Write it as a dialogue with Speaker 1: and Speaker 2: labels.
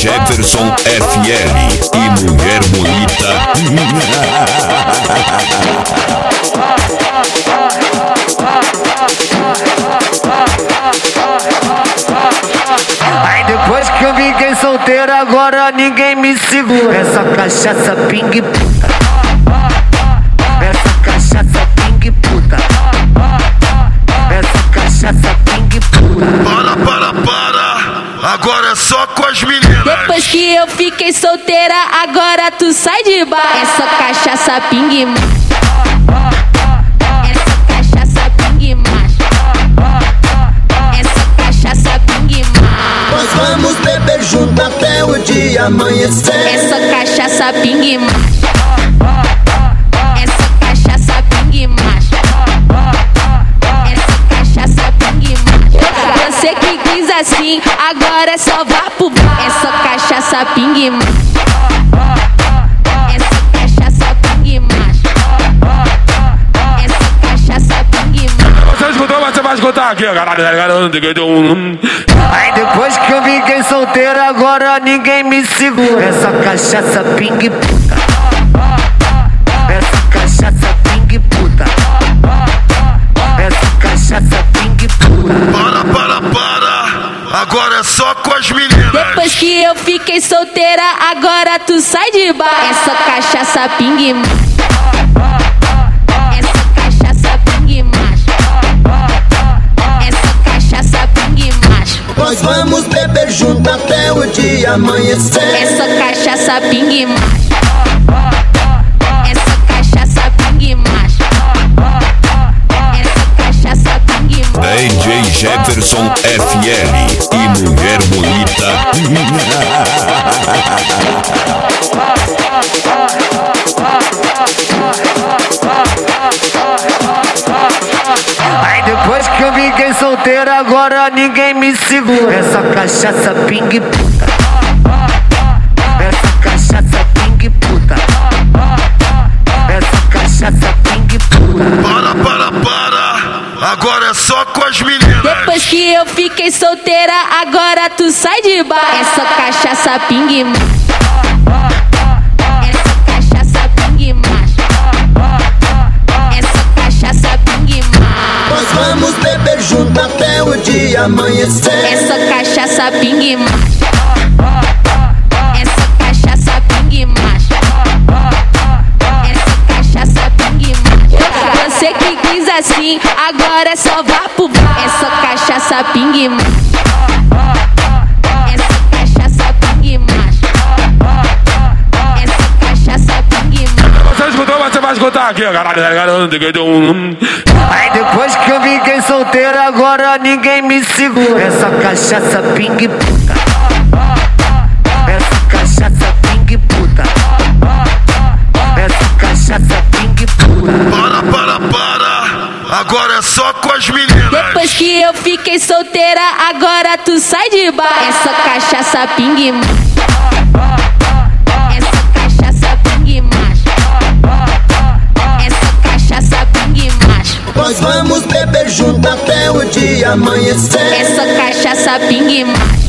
Speaker 1: Jefferson FL e Mulher Bonita.
Speaker 2: Aí depois que eu fiquei solteiro, agora ninguém me segura. Essa cachaça ping puta. Essa cachaça ping puta. Essa cachaça ping puta.
Speaker 3: Para, agora é só com as meninas.
Speaker 4: Depois que eu fiquei solteira, agora tu sai de bar. Essa cachaça ping macho. Essa cachaça ping macho. Essa cachaça ping macho.
Speaker 5: Nós vamos beber junto até o dia amanhecer.
Speaker 4: Essa cachaça ping macho. Essa cachaça ping macho. Essa cachaça ping macho. Você que quis assim, agora é só vá pro bar. Essa cachaça ping macho. Essa cachaça ping macho. Essa cachaça ping macho.
Speaker 3: Você escutou, mas você vai escutar aqui, galera.
Speaker 2: Aí depois que eu fiquei solteiro, agora ninguém me segura. Essa cachaça ping puta. Essa cachaça ping puta. Essa cachaça ping puta.
Speaker 3: Para, agora é só com as meninas.
Speaker 4: Depois que eu fiquei solteira, agora tu sai de bar. Essa cachaça ping macho. Essa cachaça ping macho. Essa cachaça ping macho.
Speaker 5: Nós vamos beber junto até o dia amanhecer.
Speaker 4: Essa cachaça ping macho. Essa cachaça ping macho. Essa cachaça ping macho.
Speaker 1: DJ Jefferson FL e Mulher Bonita.
Speaker 2: Aí depois que eu fiquei solteiro, agora ninguém me segura. Essa cachaça ping puta. Essa cachaça ping puta. Essa cachaça ping puta.
Speaker 3: Para, agora é só com as meninas.
Speaker 4: Depois que eu fiquei solteira, agora tu sai de bar. Essa cachaça ping macho. Essa cachaça ping macho. Essa cachaça ping macho.
Speaker 5: Nós vamos beber junto até o dia amanhecer.
Speaker 4: Essa cachaça ping macho. Essa cachaça ping macho. Essa cachaça ping macho. Você que quis assim, agora é só vá pro bar. Essa cachaça ping macho. Essa cachaça ping macho. Essa cachaça ping macho.
Speaker 3: Você escutou, mas você vai escutar aqui, galera.
Speaker 2: Aí depois que eu fiquei solteiro, agora ninguém me segura. Essa cachaça ping puta. Essa cachaça ping puta. Essa cachaça ping puta.
Speaker 3: Para, agora é só com as meninas.
Speaker 4: Depois que eu fiquei solteira, agora tu sai de bar. Essa cachaça ping macho. Essa cachaça ping macho. Essa cachaça ping macho.
Speaker 5: Nós vamos beber junto até o dia amanhecer.
Speaker 4: Essa cachaça ping macho.